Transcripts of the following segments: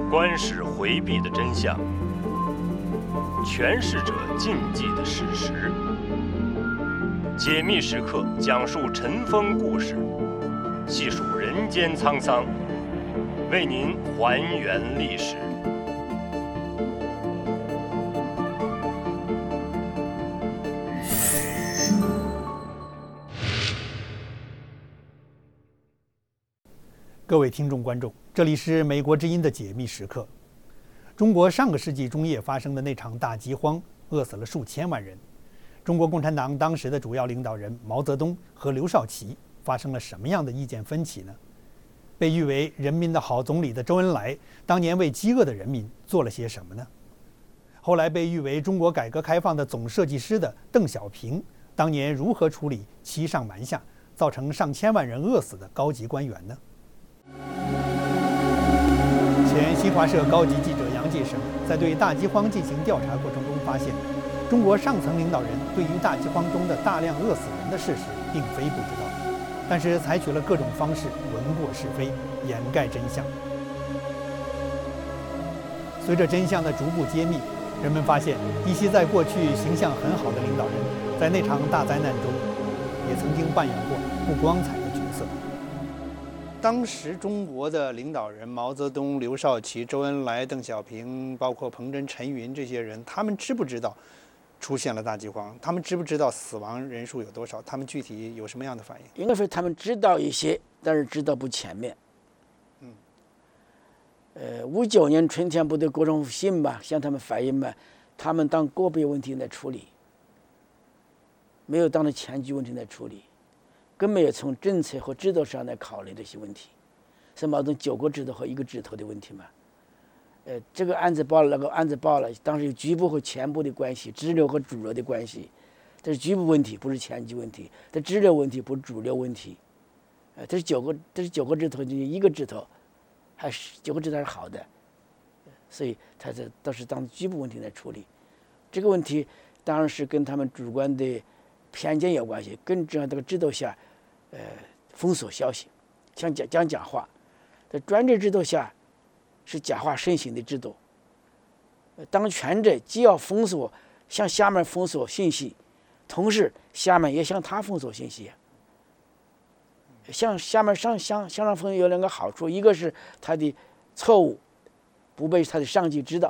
官史回避的真相，诠释者禁忌的事实。解密时刻讲述尘封故事，细数人间沧桑，为您还原历史。 各位听众观众，这里是美国之音的解密时刻。中国上个世纪中叶发生的那场大饥荒，饿死了数千万人。中国共产党当时的主要领导人毛泽东和刘少奇发生了什么样的意见分歧呢？被誉为人民的好总理的周恩来，当年为饥饿的人民做了些什么呢？后来被誉为中国改革开放的总设计师的邓小平，当年如何处理欺上瞒下，造成上千万人饿死的高级官员呢？前新华社高级记者杨介绳在对大饥荒进行调查过程中发现，中国上层领导人对于大饥荒中的大量饿死人的事实并非不知道，但是采取了各种方式闻过是非，掩盖真相。随着真相的逐步揭秘，人们发现一些在过去形象很好的领导人，在那场大灾难中也曾经扮演过不光彩的角色。当时中国的领导人毛泽东、刘少奇、周恩来、邓小平，包括彭真、陈云这些人，他们知不知道出现了大饥荒？他们知不知道死亡人数有多少？他们具体有什么样的反应？ 应该说他们知道一些，但是知道不全面。59年春天不对各种信嘛，向他们反映嘛，他们当个别问题来处理，没有当着全局问题来处理。更没有从政策和制度上来考虑这些问题，是毛泽东9个指头和1个指头的问题嘛？这个案子报了，那个案子报了，当时有局部和全部的关系，支流和主流的关系，这是局部问题，不是全局问题；这支流问题，不是主流问题。这是9个指头，就1个指头，还是9个指头是好的，所以他这都是当局部问题来处理。这个问题当然是跟他们主观的偏见有关系，跟这样这个制度下。封锁消息，像讲假话，在专制制度下是假话盛行的制度。当权者既要封锁，向下面封锁信息，同时下面也向他封锁信息。向下面向上封锁有2个好处，一个是他的错误不被他的上级知道，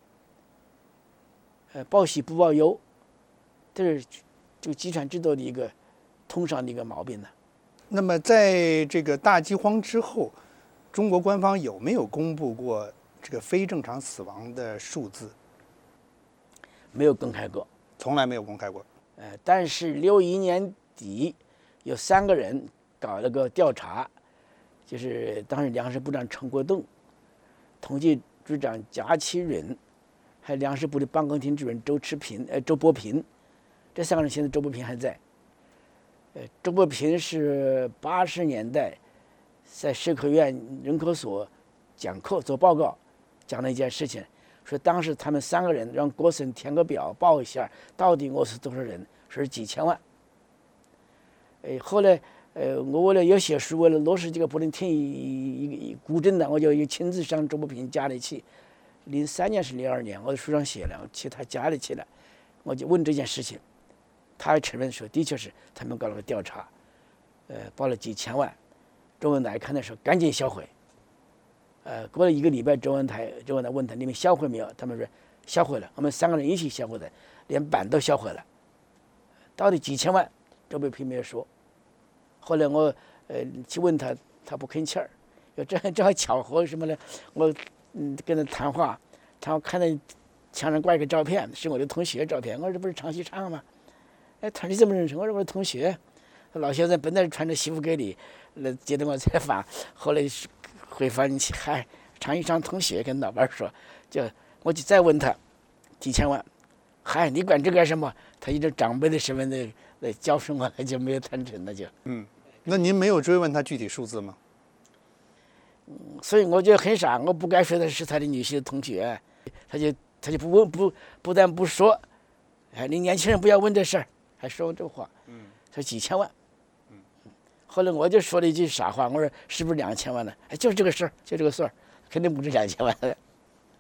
报喜不报忧，这是这个集权制度的一个通常的一个毛病呢。 那么在这个大饥荒之后，中国官方有没有公布过这个非正常死亡的数字？ 没有公开过， 从来没有公开过。 但是61年底有3个人搞了个调查，就是当时粮食部长陈国栋、统计局长贾启允，还有粮食部的办公厅主任周伯平，这3个人现在周伯平还在。周伯平是80年代在社科院人口所讲课做报告，讲了一件事情，说当时他们3个人让各省填个表报一下到底饿死多少人，说是几千万。后来我为了要写书，为了落实这个不能听一古镇的，我就亲自上周伯平家里去。03年是02年，我在书上写了，我去他家里去了，我就问这件事情。他还承认说，的确是他们搞了个调查，报了几千万。周恩来看的时候赶紧销毁。过了1个礼拜，周恩来问他你们销毁没有？他们说销毁了，我们3个人一起销毁的，连版都销毁了。到底几千万？周伯平没有说。后来我去问他，他不吭气儿。正好巧合什么呢？我跟他谈话，他看到墙上挂一个照片，是我的同学照片。我说这不是常锡昌吗？他说你怎么认识？我说我的同学，老先生本来穿着西服给你，接着我采访，后来回访你去，嗨，常锡昌同学跟老板说，我就再问他几千万，嗨，你管这干什么？他以这长辈的身份来教训我，就没有谈成了就。 那您没有追问他具体数字吗？ 所以我觉得很傻，我不该说的是他的女性同学，他就不问不但不说，你年轻人不要问这事儿。还说这话，说几千万，后来我就说了一句傻话，我说是不是2000万呢？就是这个事儿，就这个事儿，肯定不止2000万。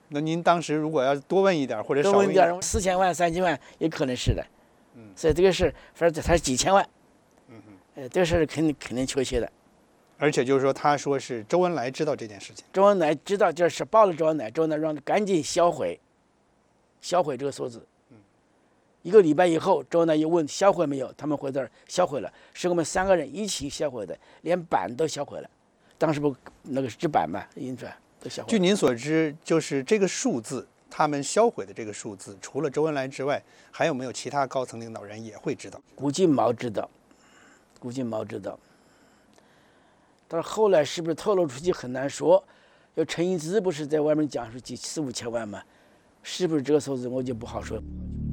那您当时如果要多问一点或者少多问一点点 ，4000万、3000万也可能是的。所以这个事，反正他是几千万。这个事是肯定确切的。 而且就是说，他说是周恩来知道这件事情。 周恩来知道，就是报了周恩来，周恩来让他赶紧销毁这个数字。1个礼拜以后，周恩来又问销毁没有，他们回这儿销毁了，是我们3个人一起销毁的，连版都销毁了。当时不那个纸版嘛，印出来都销毁了。 据您所知，就是这个数字，他们销毁的这个数字，除了周恩来之外，还有没有其他高层领导人也会知道？ 估计毛知道。但是后来是不是透露出去很难说。有陈一之不是在外面讲是4、5千万吗？是不是这个数字我就不好说。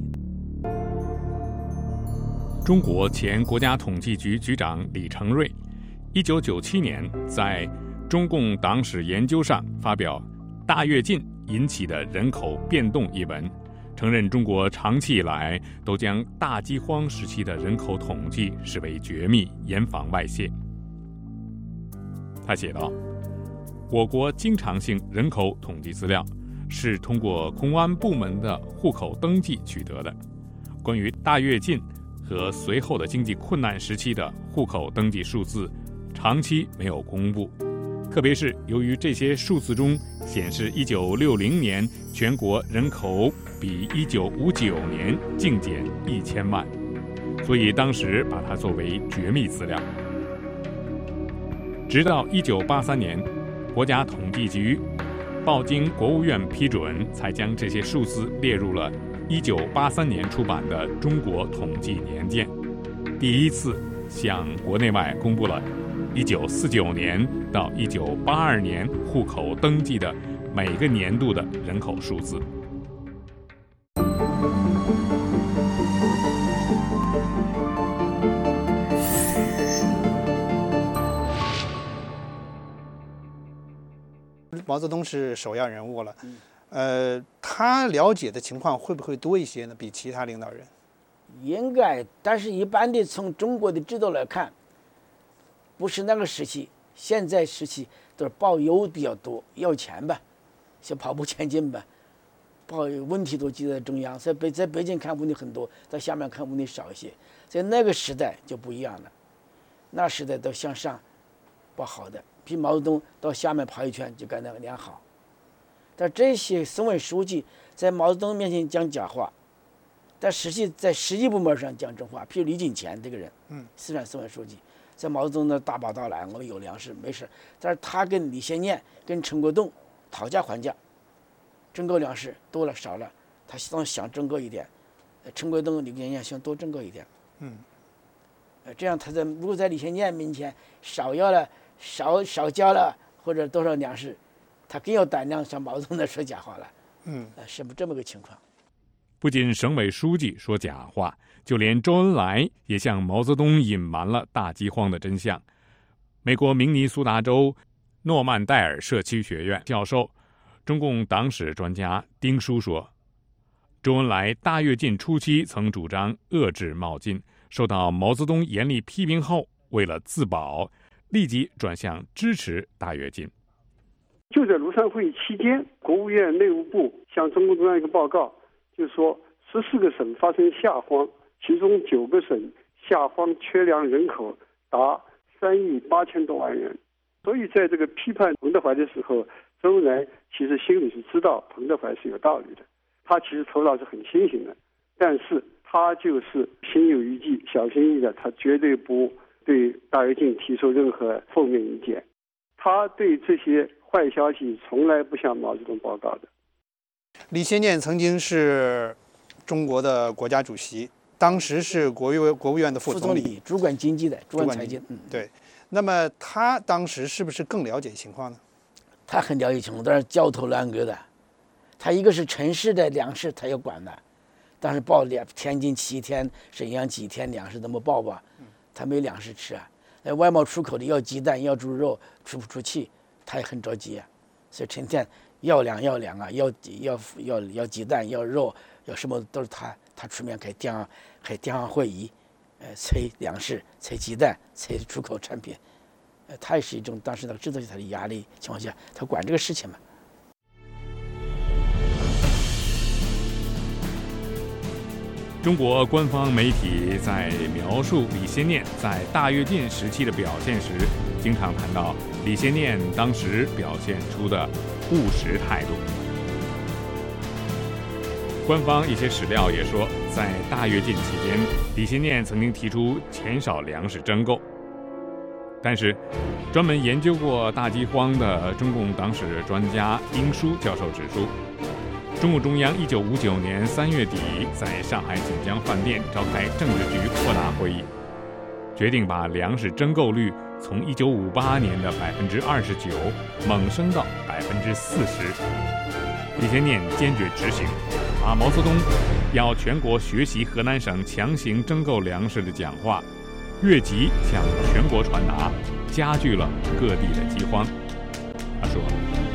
中国前国家统计局局长李成瑞1997年在中共党史研究上发表《大跃进引起的人口变动》一文，承认中国长期以来都将大饥荒时期的人口统计视为绝密，严防外泄。他写道：我国经常性人口统计资料是通过公安部门的户口登记取得的，关于大跃进和随后的经济困难时期的户口登记数字长期没有公布，特别是由于这些数字中显示1960年全国人口比1959年净减1000万，所以当时把它作为绝密资料。直到1983年，国家统计局报经国务院批准，才将这些数字列入了1983年出版的《中国统计年鉴》，第一次向国内外公布了1949年到1982年户口登记的每个年度的人口数字。 毛泽东是首要人物了，他了解的情况会不会多一些呢？比其他领导人？ 应该，但是一般的从中国的制度来看，不是那个时期，现在时期都是报忧比较多，要钱吧，像跑步前进吧，报问题都记在中央，在北京看问题很多，在下面看问题少一些。在那个时代就不一样了，那时代都向上报好的，比毛泽东到下面跑一圈就干那个良好。但这些省委书记在毛泽东面前讲假话，但实际在实际部门上讲真话。譬如李景乾这个人，四川省委书记，在毛泽东那大宝刀来，我们有粮食没事，但是他跟李先念、跟陈国栋讨价还价，征购粮食多了少了，他想征购一点，陈国栋、李先念想多征购一点，这样他如果在李先念面前少要了、少交了或者多少粮食，他更有胆量向毛泽东那说假话了，是这么个情况。 不仅省委书记说假话，就连周恩来也向毛泽东隐瞒了大饥荒的真相。美国明尼苏达州诺曼戴尔社区学院教授、中共党史专家丁书说，周恩来大跃进初期曾主张遏制冒进，受到毛泽东严厉批评后，为了自保，立即转向支持大跃进。 就在庐山会议期间，国务院内务部向中共中央一个报告，就说14个省发生下荒，其中9个省下荒缺粮人口达3亿8千多万人。所以在这个批判彭德怀的时候，周恩来其实心里是知道彭德怀是有道理的，他其实头脑是很清醒的，但是他就是心有余悸，小心翼翼的，他绝对不对大跃进提出任何负面意见，他对这些坏消息从来不向毛泽东报告的。 李先念曾经是中国的国家主席，当时是国务院的副总理， 主管经济的，主管财经。 对。那么他当时是不是更了解情况呢？ 他很了解情况，但是焦头烂额的。他一个是城市的粮食他要管的，当时报天津7天，沈阳几天粮食怎么报吧？他没粮食吃啊。外贸出口的要鸡蛋要猪肉，出不出去，他也很着急啊。所以成天要粮啊，要鸡蛋要肉要什么都是他出面开电话会议，催粮食催鸡蛋催出口产品，他也是一种当时那个制造他的压力情况下，他管这个事情嘛。 中国官方媒体在描述李先念在大跃进时期的表现时，经常谈到李先念当时表现出的务实态度。官方一些史料也说，在大跃进期间，李先念曾经提出减少粮食征购。但是，专门研究过大饥荒的中共党史专家殷舒教授指出，中共中央1959年3月底在上海锦江饭店召开政治局扩大会议，决定把粮食征购率从1958年的29%猛升到40%。李先念坚决执行，把毛泽东要全国学习河南省强行征购粮食的讲话越级向全国传达，加剧了各地的饥荒。他说，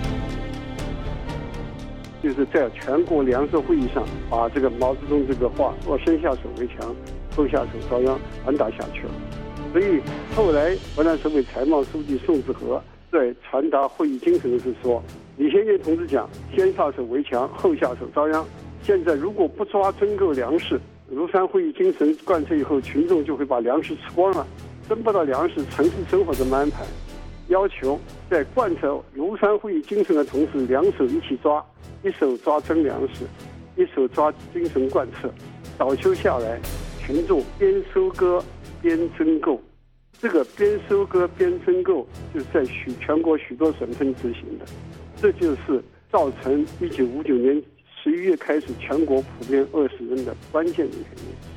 就是在全国粮食会议上，把这个毛泽东这个话说先下手为强，后下手遭殃传达下去了。所以后来河南省委财贸书记宋子和在传达会议精神是说，李先念同志讲先下手为强，后下手遭殃。现在如果不抓征购粮食，庐山会议精神贯彻以后，群众就会把粮食吃光了，征不到粮食，城市生活怎么安排？要求在贯彻庐山会议精神的同时，两手一起抓，一手抓征粮食，一手抓精神贯彻。早秋下来，群众边收割边征购，这个边收割边征购就是在全国许多省份执行的，这就是造成1959年11月开始全国普遍饿死人的关键的原因。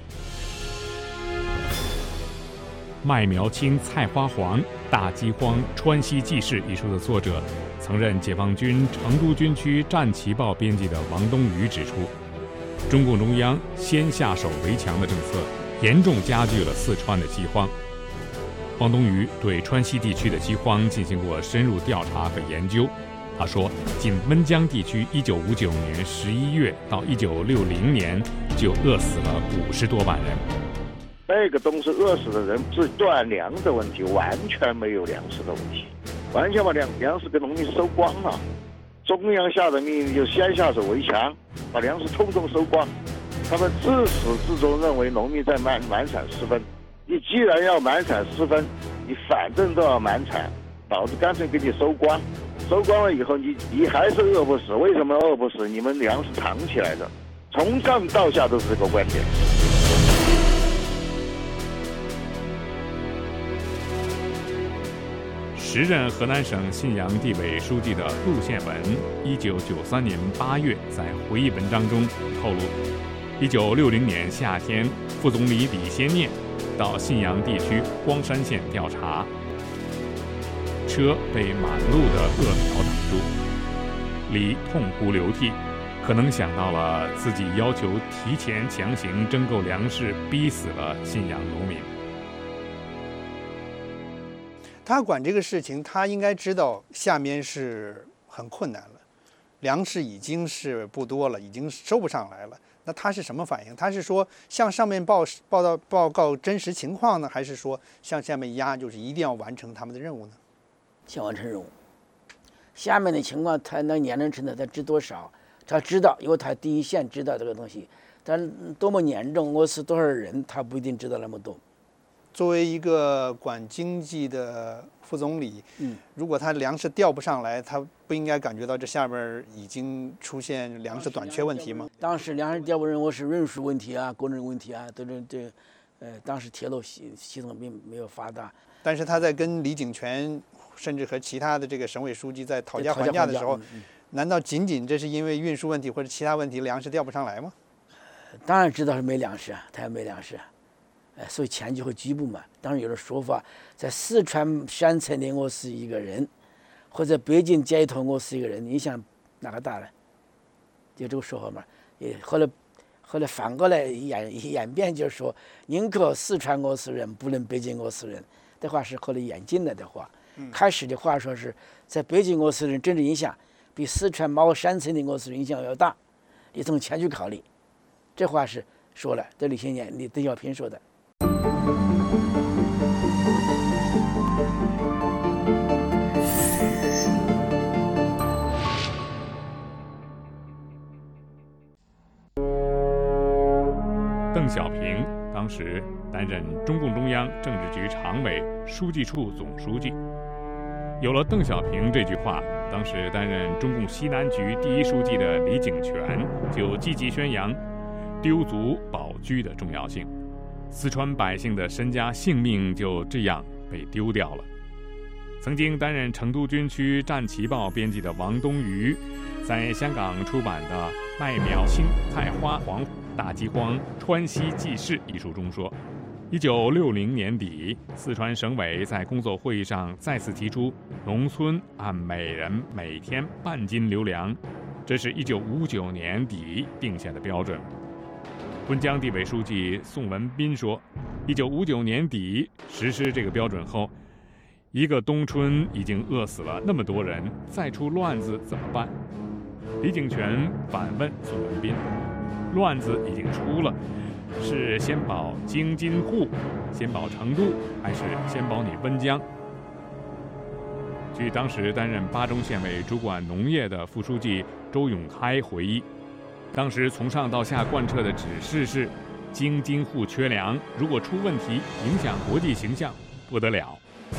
麦苗青菜花黄，大饥荒川西纪事一书的作者，曾任解放军成都军区战旗报编辑的王东宇指出，中共中央先下手为强的政策严重加剧了四川的饥荒。王东宇对川西地区的饥荒进行过深入调查和研究。他说，仅温江地区1959年11月到1960年就饿死了50多万人。 那个东西饿死的人是断粮的问题，完全没有粮食的问题，完全把粮食给农民收光了。中央下的命令就先下手为强，把粮食统统收光。他们自始至终认为农民在满产失分，你既然要满产失分，你反正都要满产，老子干脆给你收光。收光了以后，你还是饿不死。为什么饿不死？你们粮食藏起来的，从上到下都是这个观点。 时任河南省信阳地委书记的陆宪文，1993年8月在回忆文章中透露，1960年夏天，副总理李先念到信阳地区光山县调查，车被满路的饿苗挡住，李痛哭流涕，可能想到了自己要求提前强行征购粮食，逼死了信阳农民。 他管这个事情，他应该知道下面是很困难了，粮食已经是不多了，已经收不上来了。那他是什么反应？他是说向上面报告真实情况呢，还是说向下面压，就是一定要完成他们的任务呢？ 先完成任务。下面的情况，他能年龄层的他知多少？他知道，因为他第一线知道这个东西，但多么严重，饿死多少人，他不一定知道那么多。 作为一个管经济的副总理，如果他粮食调不上来，他不应该感觉到这下面已经出现粮食短缺问题吗？ 当时粮食调不任务是运输问题啊，工程问题啊，都是这，当时铁路系统并没有发达。 但是他在跟李井泉，甚至和其他的这个省委书记在讨价还价的时候，难道仅仅这是因为运输问题或者其他问题粮食调不上来吗？ 当然知道是没粮食啊，他也没粮食啊。所以钱就会局部嘛。当然有的说法，在四川山城里饿死一个人，或者北京街头饿死一个人，你想哪个大呢？就这个说法嘛。也后来反过来演变，就是说宁可四川饿死人，不能北京饿死人。这话是后来演进来的话。开始的话说是在北京饿死人政治影响比四川某山城的饿死人影响要大，你从钱去考虑。这话是说了，这李先念、邓小平说的。 邓小平当时担任中共中央政治局常委、书记处总书记。有了邓小平这句话，当时担任中共西南局第一书记的李井泉就积极宣扬丢卒保车的重要性。四川百姓的身家性命就这样被丢掉了。曾经担任成都军区战旗报编辑的王东瑜，在香港出版的《麦苗青菜花黄大饥荒川西记事》一书中说，1960年底，四川省委在工作会议上再次提出农村按每人每天半斤留粮，这是1959年底定下的标准。温江地委书记宋文彬说，1959年底实施这个标准后，一个冬春已经饿死了那么多人，再出乱子怎么办？李井泉反问宋文彬，乱子已经出了，是先保京津沪，先保成都，还是先保你温江？据当时担任巴中县委主管农业的副书记周永开回忆，当时从上到下贯彻的指示是，京津沪缺粮，如果出问题，影响国际形象，不得了。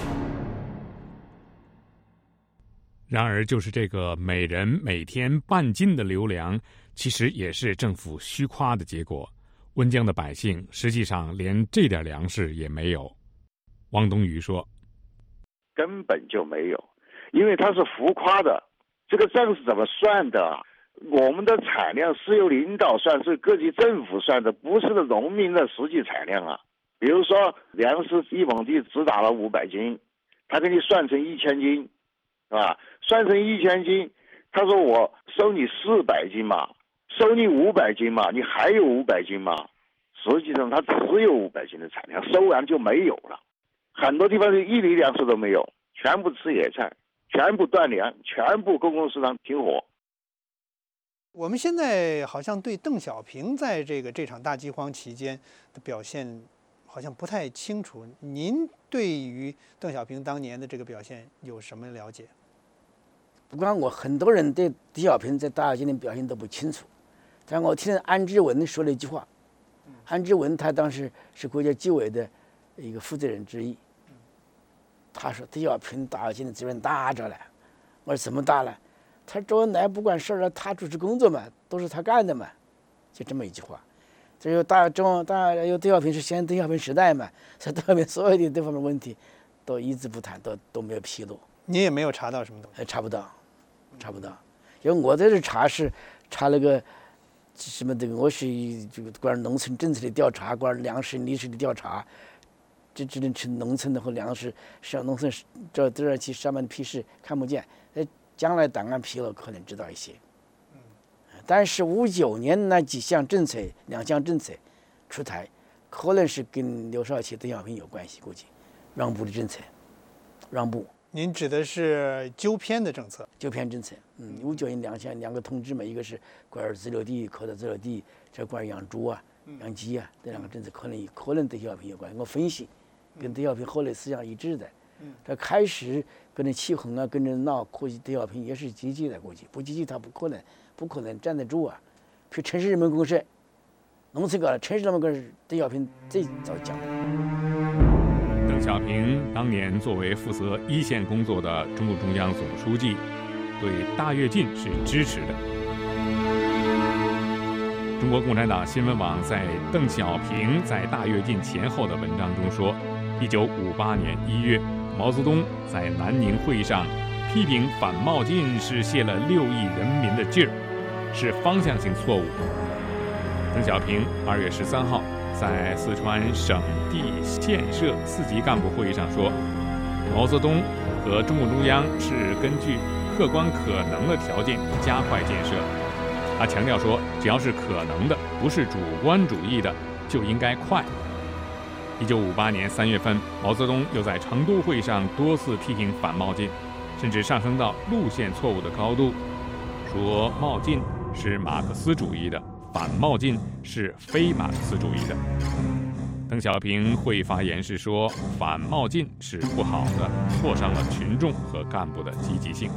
然而，就是这个每人每天半斤的留粮，其实也是政府虚夸的结果。温江的百姓实际上连这点粮食也没有。王东瑜说， 根本就没有，因为它是浮夸的。这个账是怎么算的？我们的产量是由领导算，是各级政府算的，不是农民的实际产量啊。比如说粮食一亩地只打了500斤，他给你算成1000斤，是吧？算成1000斤，他说我收你400斤嘛，收你500斤嘛，你还有500斤嘛？实际上他只有500斤的产量，收完就没有了。很多地方是1厘粮食都没有，全部吃野菜，全部断粮，全部公共市场停火。 我们现在好像对邓小平在这场大饥荒期间的表现好像不太清楚。您对于邓小平当年的这个表现有什么了解？ 不光我，很多人对邓小平在大饥荒的表现都不清楚。但我听安之文说了一句话，安之文他当时是国家纪委的一个负责人之一，他说邓小平大饥荒的责任大着了。我说怎么大了？他周恩来不管事了，他主持工作嘛，都是他干的嘛，就这么一句话。这有有邓小平是先邓小平时代嘛，所以邓小平所有的这方面问题都一字不谈，都没有披露。 你也没有查到什么东西？ 查不到。因为我在这查了个什么的，我是这个关于农村政策的调查，关于粮食历史的调查，这只能是农村的和粮食上农村这期上面的批示看不见。将来档案披露可能知道一些。但是59年那2项政策出台，可能是跟刘少奇、邓小平有关系，估计让步的政策，让步。 您指的是纠偏的政策？ 纠偏政策，59年2个通知嘛，一个是关于自留地、扩大自留地，这关于养猪啊、养鸡啊，这2个政策可能跟邓小平有关系。我分析，跟邓小平后来思想一致的。这开始跟着起哄啊，跟着闹，估计邓小平也是积极的，估计不积极他不可能站得住啊。去城市人民公社，农村搞了城市人民公社，邓小平最早讲的。 邓小平当年作为负责1线工作的中共中央总书记，对大跃进是支持的。中国共产党新闻网在邓小平在大跃进前后的文章中说，1958年1月，毛泽东在南宁会议上批评反冒进是泄了6亿人民的劲儿，是方向性错误。邓小平2月13号在四川省地县社4级干部会议上说，毛泽东和中共中央是根据客观可能的条件加快建设。他强调说，只要是可能的，不是主观主义的，就应该快。1958年3月份，毛泽东又在成都会上多次批评反冒进，甚至上升到路线错误的高度，说冒进是马克思主义的，反冒进是非马克思主义的。邓小平会议发言是说，反冒进是不好的，挫伤了群众和干部的积极性。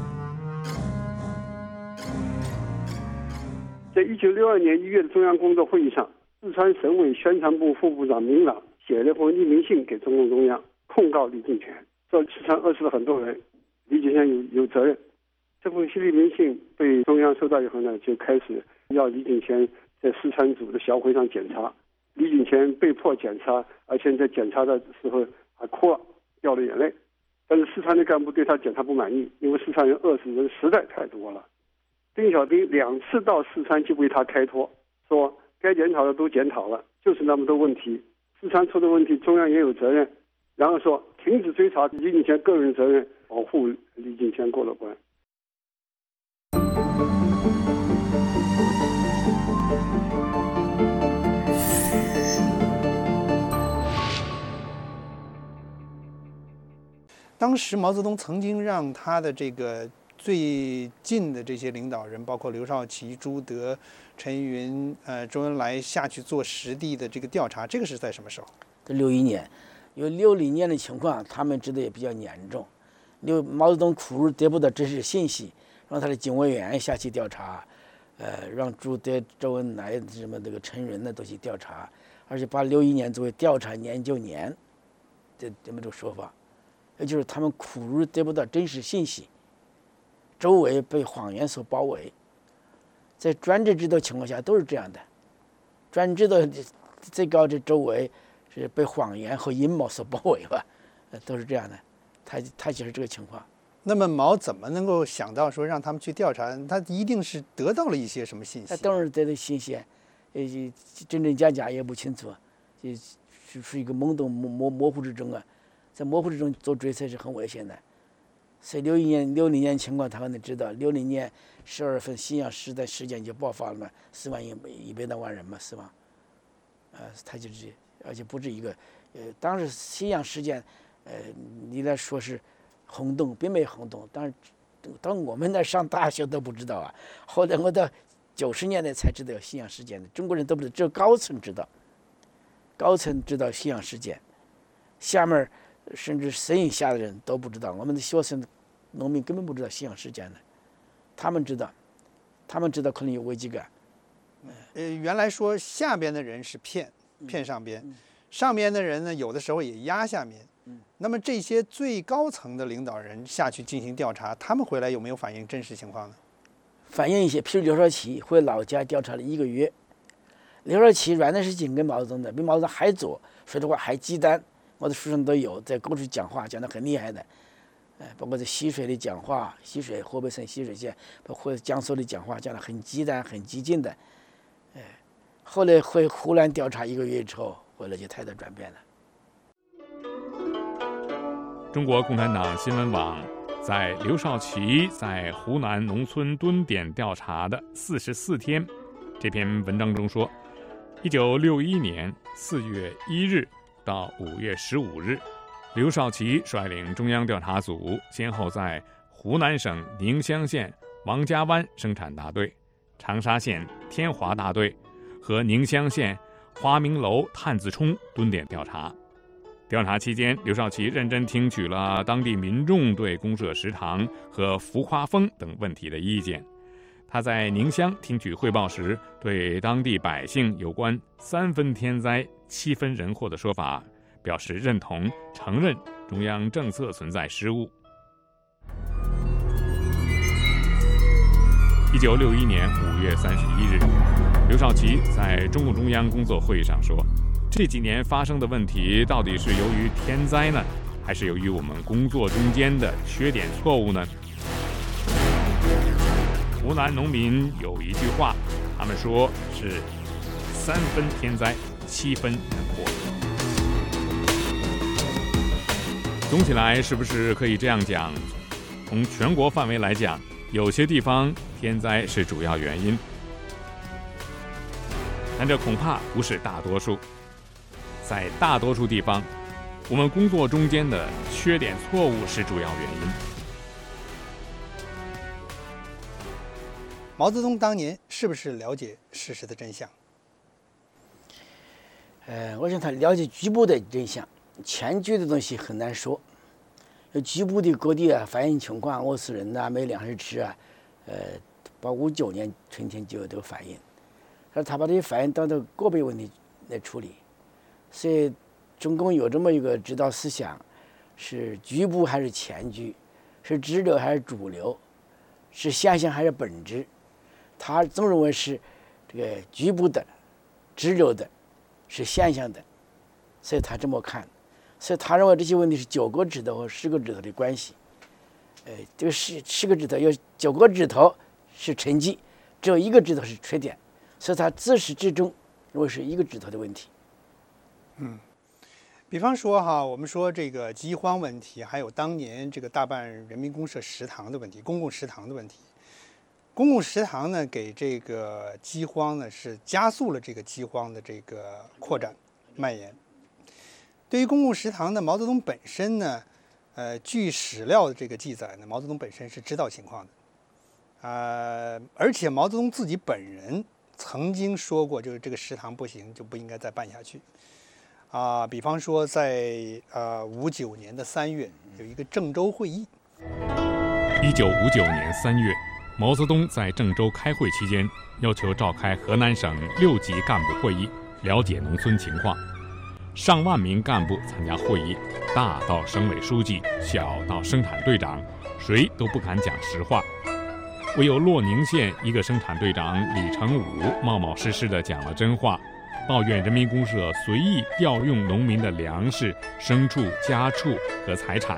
在1962年1月的中央工作会议上， 四川省委宣传部副部长明朗写了封匿名信给中共中央，控告李景全，说四川饿死了很多人，李景全有责任。这封匿名信被中央收到以后呢，就开始要李景全在四川组的小会上检查。李景全被迫检查，而且在检查的时候还哭了，掉了眼泪。但是四川的干部对他检查不满意，因为四川人饿死人实在太多了。丁小平2次到四川就为他开脱，说该检讨的都检讨了，就是那么多问题，四川出的问题中央也有责任。然后说停止追查李景全个人责任，保护李景全过了关。 当时毛泽东曾经让他的这个最近的这些领导人，包括刘少奇、朱德、陈云、周恩来下去做实地的这个调查，这个是在什么时候？ 在61年，因为60年的情况，他们知道也比较严重。毛泽东苦入得不到真实信息，让他的警卫员下去调查，让朱德、周恩来什么这个陈云呢都去调查，而且把61年作为调查研究年，这么种说法。也就是他们苦入得不到真实信息，周围被谎言所包围。在专制制度情况下都是这样的，专制的最高的周围是被谎言和阴谋所包围吧，都是这样的。他就是这个情况。 那么毛怎么能够想到说让他们去调查？他一定是得到了一些什么信息？ 他当然得到信息，真真假假也不清楚，就是一个懵懂模糊之中啊。在模糊之中做决策是很危险的，所以60年情况他可能知道，60年12月份西洋时代事件就爆发了嘛，4万100多万人嘛死亡，他就是而且不止一个，当时西洋事件，你来说是轰动，并没有轰动，当我们那上大学都不知道啊，后来我到90年代才知道有西洋事件的，中国人都不知道，只有高层知道，高层知道西洋事件，下面甚至省以下的人都不知道，我们的学生、农民根本不知道西洋事件的，他们知道可能有危机感。 原来说下边的人是骗上边，上边的人呢有的时候也压下面。那么这些最高层的领导人下去进行调查，他们回来有没有反映真实情况呢？ 反映一些，譬如刘少奇回老家调查了1个月，刘少奇原来是紧跟毛泽东的，比毛泽东还左，说的话还极端。我的书上都有，在过去讲话讲得很厉害的，包括在溪水里讲话，河北省溪水县，包括江苏里讲话讲得很极端、很激进的，后来回湖南调查1个月之后，回来就态度转变了。 中国共产党新闻网在刘少奇在湖南农村蹲点调查的44天这篇文章中说，1961年4月1日。到5月15日，刘少奇率领中央调查组，先后在湖南省宁乡县王家湾生产大队、长沙县天华大队和宁乡县华明楼探子冲蹲点调查。调查期间，刘少奇认真听取了当地民众对公社食堂和浮夸风等问题的意见。他在宁乡听取汇报时，对当地百姓有关3分天灾7分人祸的说法表示认同，承认中央政策存在失误。1961年5月31日，刘少奇在中共中央工作会议上说，这几年发生的问题到底是由于天灾呢，还是由于我们工作中间的缺点错误呢？湖南农民有一句话，他们说是3分天灾7分人祸。总体来，是不是可以这样讲？从全国范围来讲，有些地方天灾是主要原因，但这恐怕不是大多数。在大多数地方，我们工作中间的缺点错误是主要原因。 毛泽东当年是不是了解事实的真相？ 我想他了解局部的真相，全局的东西很难说。局部的各地啊，反映情况，饿死人呐，没粮食吃啊，包括59年春天就有这个反应。 而他把这些反映当做个别问题来处理。所以中共有这么一个指导思想，是局部还是全局，是支流还是主流，是现象还是本质。他总认为是这个局部的、支流的，是现象的，所以他这么看。所以他认为这些问题是9个指头和10个指头的关系。这个10个指头有9个指头是成绩，只有1个指头是缺点，所以他自始至终认为是1个指头的问题。 比方说哈，我们说这个饥荒问题，还有当年这个大办人民公社食堂的问题，公共食堂的问题。公共食堂呢，给这个饥荒呢是加速了这个饥荒的这个扩展蔓延。对于公共食堂呢，毛泽东本身呢，据史料的这个记载呢，毛泽东本身是知道情况的，而且毛泽东自己本人曾经说过，就是这个食堂不行，就不应该再办下去。比方说在59年的3月有一个郑州会议。 1959年3月，毛泽东在郑州开会期间，要求召开河南省6级干部会议，了解农村情况。上万名干部参加会议，大到省委书记，小到生产队长，谁都不敢讲实话。唯有洛宁县一个生产队长李成武冒冒失失地讲了真话，抱怨人民公社随意调用农民的粮食、牲畜、家畜和财产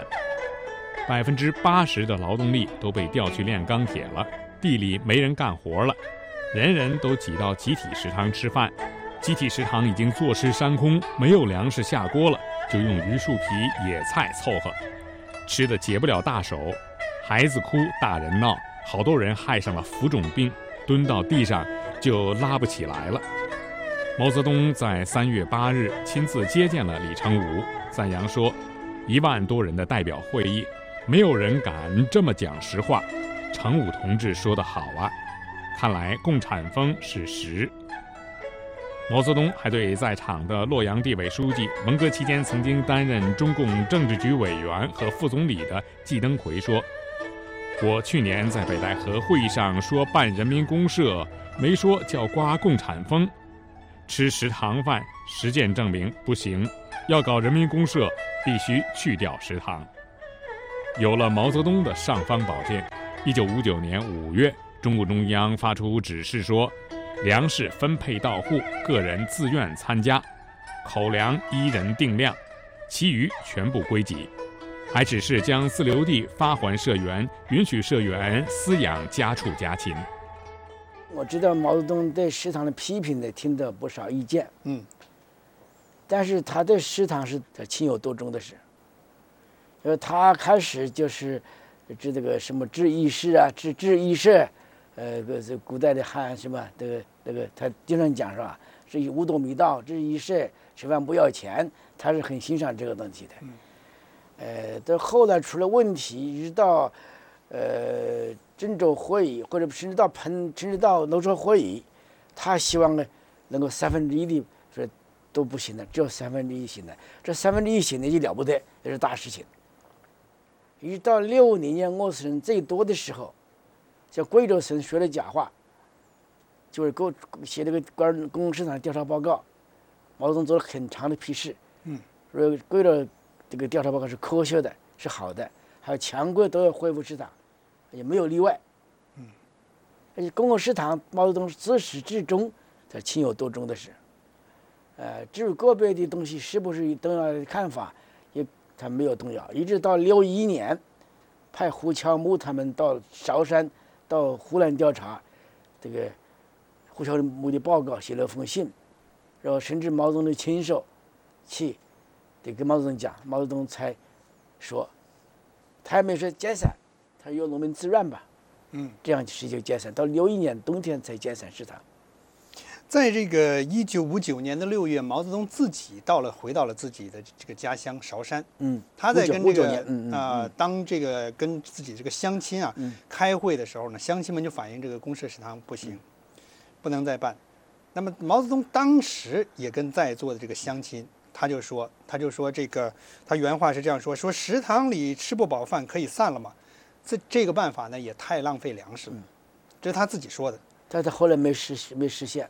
，80%的劳动力都被调去炼钢铁了，地里没人干活了，人人都挤到集体食堂吃饭。集体食堂已经坐吃山空，没有粮食下锅了，就用榆树皮、野菜凑合，吃得解不了大手，孩子哭，大人闹，好多人害上了浮肿病，蹲到地上就拉不起来了。毛泽东在3月8日亲自接见了李成武，赞扬说：1万多人的代表会议，没有人敢这么讲实话。成武同志说得好啊，看来共产风是实。毛泽东还对在场的洛阳地委书记、文革期间曾经担任中共政治局委员和副总理的季登奎说：“我去年在北戴河会议上说办人民公社，没说叫刮共产风。吃食堂饭，实践证明不行，要搞人民公社，必须去掉食堂。”有了毛泽东的尚方宝剑，1959年5月，中共中央发出指示说，粮食分配到户，个人自愿参加，口粮1人定量，其余全部归己。还指示将自留地发还社员，允许社员饲养家畜家禽。 我知道毛泽东对食堂的批评呢，听到不少意见，但是他对食堂是情有独钟的事。因为他开始就是治这个什么治衣食啊，治衣食，古代的汉什么那个他经常讲是吧？是五斗米道，治衣食，吃饭不要钱，他是很欣赏这个东西的。但后来出了问题，一直到郑州会议，或者甚至到泸州会议，他希望呢能够1/3的说都不行的，只有1/3行的。这1/3行的就了不得，这是大事情。一直到60年饿死人最多的时候，像贵州省说了假话，就是给我写了个公共食堂调查报告，毛泽东做了很长的批示，说贵州这个调查报告是科学的，是好的，还有全国都要恢复食堂，也没有例外。而且公共食堂，毛泽东自始至终他情有独钟的事。至于个别的东西是不是动摇的看法，也他没有动摇。一直到61年，派胡乔木他们到韶山、到湖南调查，这个胡乔木的报告写了封信，然后甚至毛泽东的亲手去得跟毛泽东讲，毛泽东才说，他还没说解散，他由农民自愿吧，这样事就解散，到61年冬天才解散食堂。 在这个1959年的6月，毛泽东自己回到了自己的这个家乡韶山。他在跟这个当这个跟自己这个乡亲啊开会的时候呢，乡亲们就反映这个公社食堂不行，不能再办。那么毛泽东当时也跟在座的这个乡亲，他就说这个，他原话是这样说食堂里吃不饱饭可以散了吗？这个办法呢也太浪费粮食了，这是他自己说的。 但他后来没实现。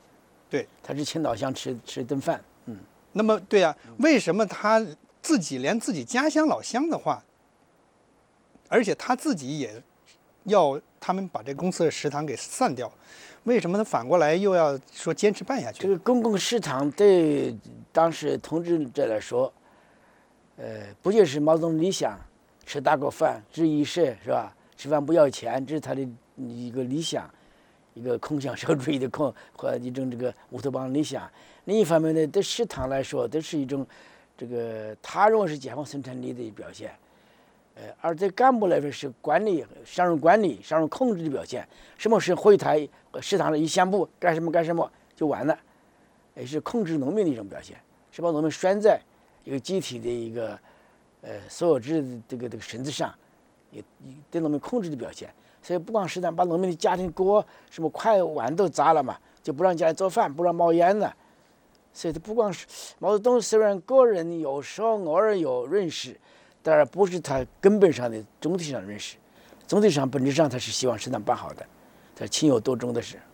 对， 他是请老乡吃一顿饭。 那么对啊，为什么他自己连自己家乡老乡的话，而且他自己也要他们把这公司的食堂给散掉，为什么他反过来又要说坚持办下去？ 这个公共食堂对当时统治者来说，不就是毛泽东理想，吃大锅饭，治衣食，是吧？吃饭不要钱，这是他的一个理想，一个空想社会主义的和一种这个乌托邦理想。另一方面呢，对食堂来说，都是一种这个他认为是解放生产力的表现。而对干部来说是管理、商人控制的表现。什么是会台食堂的一宣布干什么就完了，也是控制农民的一种表现，是把农民拴在一个集体的一个所有制的这个绳子上，也对农民控制的表现。所以不光食堂把农民的家庭锅什么筷碗都砸了嘛，就不让家里做饭，不让冒烟了。所以它不光是毛泽东虽然个人有时候偶尔有认识。当然不是他根本上的总体上的认识，总体上本质上他是希望食堂办好的，他情有独钟的是。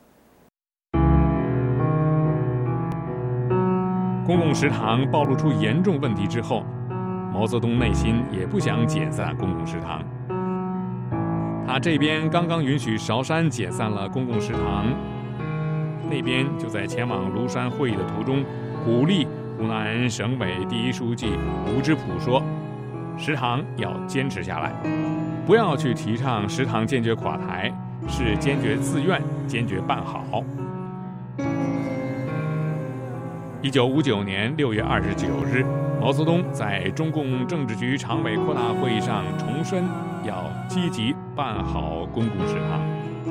公共食堂暴露出严重问题之后，毛泽东内心也不想解散公共食堂。他这边刚刚允许韶山解散了公共食堂，那边就在前往庐山会议的途中，鼓励湖南省委第一书记吴芝圃说，食堂要坚持下来，不要去提倡食堂坚决垮台，是坚决自愿，坚决办好。1959年6月29日，毛泽东在中共政治局常委扩大会议上重申要积极办好公共食堂。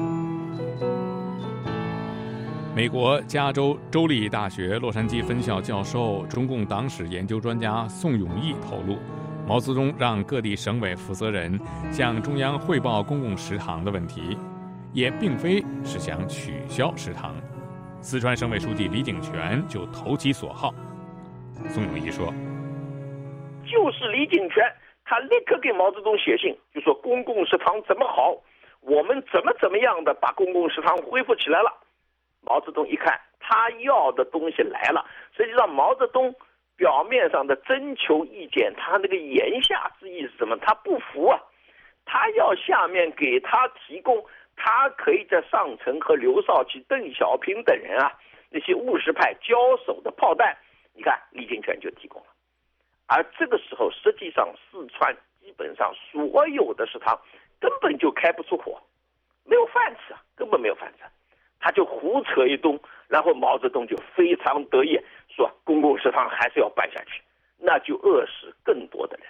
美国加州州立大学洛杉矶分校教授、中共党史研究专家宋永毅透露，毛泽东让各地省委负责人向中央汇报公共食堂的问题，也并非是想取消食堂。四川省委书记李井泉就投其所好。宋永毅说， 就是李井泉他立刻给毛泽东写信，就说公共食堂怎么好，我们怎么样的把公共食堂恢复起来了。毛泽东一看他要的东西来了，实际上毛泽东表面上的征求意见，他那个言下之意是什么？他不服啊，他要下面给他提供，他可以在上层和刘少奇、邓小平等人啊那些务实派交手的炮弹，你看李井泉就提供了。而这个时候实际上四川基本上所有的食堂根本就开不出火，没有饭吃啊，根本没有饭吃，他就胡扯一通，然后毛泽东就非常得意，说公共食堂还是要办下去，那就饿死更多的人。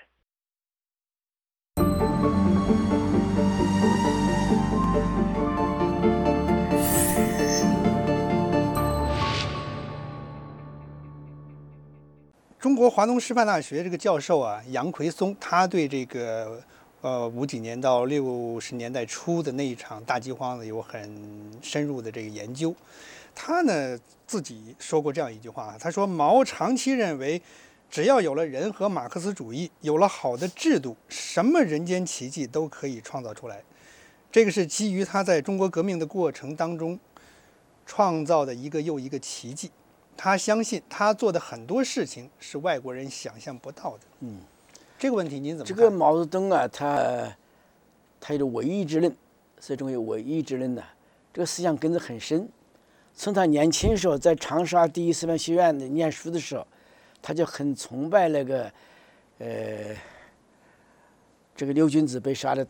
中国华东师范大学这个教授啊，杨奎松，他对这个50几年到60年代初的那一场大饥荒呢有很深入的这个研究。他呢自己说过这样一句话，他说毛长期认为，只要有了人和马克思主义，有了好的制度，什么人间奇迹都可以创造出来。这个是基于他在中国革命的过程当中创造的一个又一个奇迹。他相信他做的很多事情是外国人想象不到的。这个问题您怎么看？ 这个毛泽东啊，他有唯一之论，所以中有唯一之论呢，这个思想根子很深。从他年轻时候在长沙第一师范学院念书的时候，他就很崇拜那个这个刘君子被杀的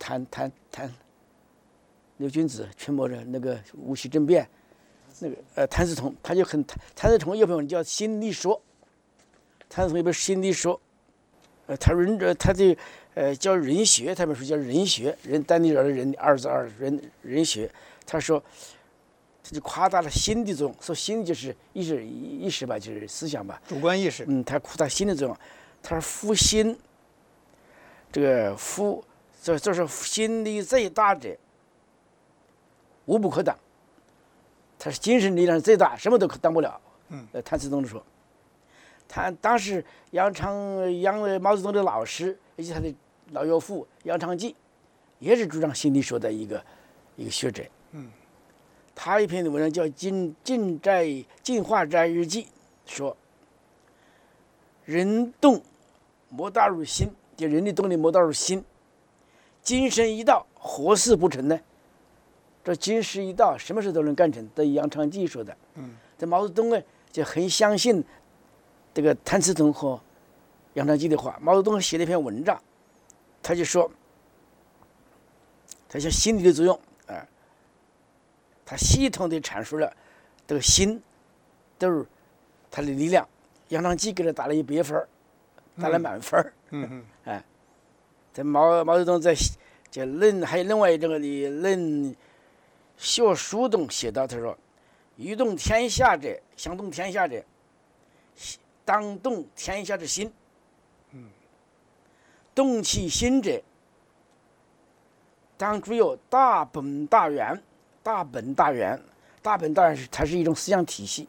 刘君子群魔人那个戊戌政变。那个谭嗣同，谭嗣同有本书叫《心理说》，谭嗣同有本《心理说》，他的叫人学，他本书叫人学，人单立人的人，二字二人学。他说，他就夸大了心的作用，说心就是意识吧，就是思想吧， 主观意识。 他夸大心的作用。他说夫心，这个夫，这是心力最大者，无不可挡。他是精神力量最大，什么都挡不了。谭嗣同说，他当时毛泽东的老师以及他的老岳父杨长济，也是主张心理说的一个学者。 他一篇文章叫《进化斋日记》，说人动莫大如心，就人的动力莫大如心。精神一到，何事不成呢？这精神一到，什么事都能干成。这杨长济说的。这毛泽东呢就很相信这个谭嗣同和杨长济的话。毛泽东写了一篇文章，他就说，他说心理的作用啊，他系统地阐述了这个心都是他的力量。杨长济给他打了100分，打了满分。这毛泽东在这论还有另外一个的论学书中写到，他说：“欲动天下者，想动天下者，当动天下之心。动其心者，当具有大本大源。大本大源是它是一种思想体系。